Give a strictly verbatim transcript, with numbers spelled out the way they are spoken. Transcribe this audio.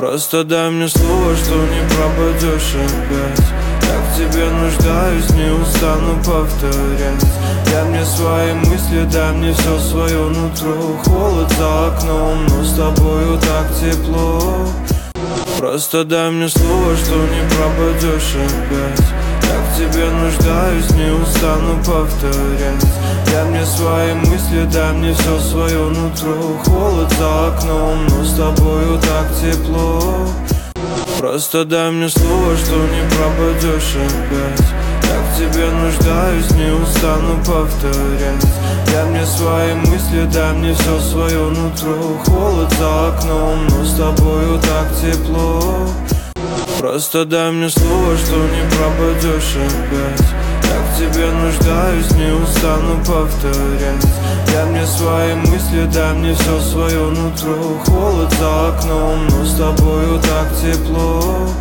Просто дай мне слово, что не пропадешь опять. Я к тебе нуждаюсь, не устану повторять. Дай мне свои мысли, дай мне все свое нутро. Холод за окном, но с тобою так тепло. Просто дай мне слово, что не пропадешь опять. Я к тебе нуждаюсь, не устану повторять. Дай мне свои мысли, дай мне все свое нутро. Холод за окном, но с тобою так тепло. Просто дай мне слово, что не пропадешь опять. Я к тебе нуждаюсь, не устану повторять. Дай мне свои мысли, дай мне все свое нутро. Холод за окном, но с тобою так тепло. Просто дай мне слово, что не пропадешь опять. Я к тебе нуждаюсь, не устану повторять. Дай мне свои мысли, дай мне все свое нутро. Холод за окном, но с тобою так тепло.